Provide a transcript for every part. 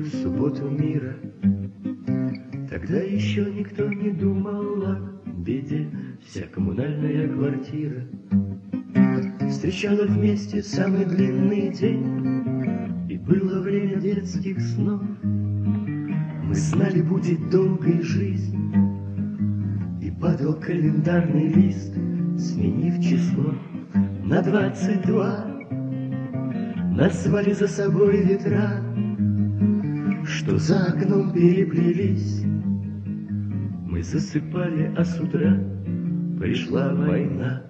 субботу мира. Тогда еще никто не думал о беде, вся коммунальная квартира встречала вместе самый длинный день, и было время детских снов. Мы знали, будет долгой жизнь, и падал календарный лист, сменив число на 22. Нас звали за собой ветра, что за окном переплелись. Мы засыпали, а с утра пришла война.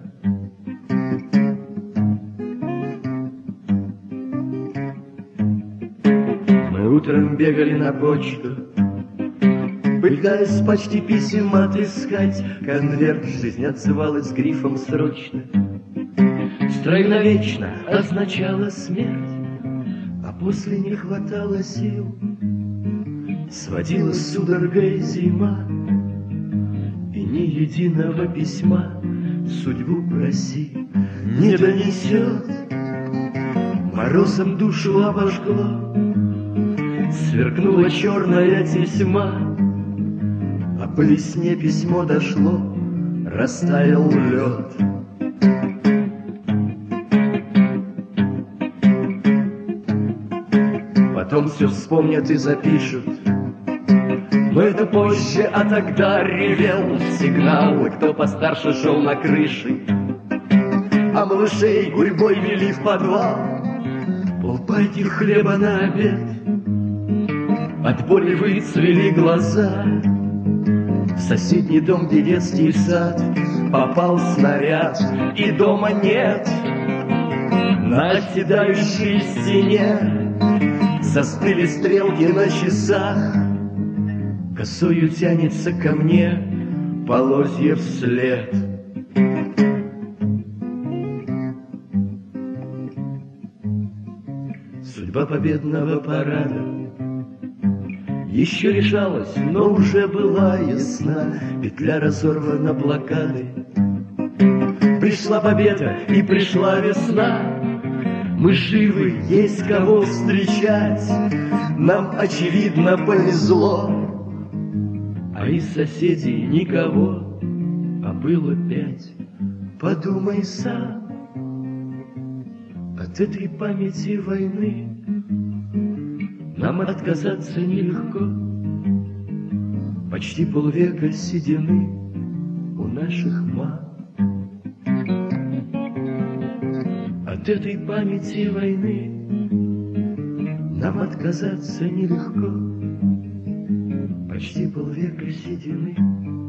Мы утром бегали на почту, пытаясь почти писем отыскать. Конверт жизнь отзывалась грифом «Срочно». Строй навечно означала смерть, а после не хватало сил. Сводила судорогой зима, и ни единого письма. Судьбу проси, не донесет, морозом душу обожгло. Сверкнула черная тесьма, а по весне письмо дошло, растаял лед. Потом все вспомнят и запишут, но это позже, а тогда ревел сигнал. Кто постарше шел на крыше, а малышей гурьбой вели в подвал. Полпайки хлеба на обед, от боли выцвели глаза. В соседний дом, где детский сад, попал снаряд, и дома нет. На оседающей стене застыли стрелки на часах. Косою тянется ко мне полозьев след. Судьба победного парада еще решалась, но уже была ясна. Петля разорвана блокадой. Пришла победа и пришла весна. Мы живы, есть кого встречать. Нам, очевидно, повезло. А из соседей никого, а было 5. Подумай сам, от этой памяти войны нам отказаться нелегко. Почти полвека седины у наших мам. От этой памяти войны нам отказаться нелегко. Почти полвека седины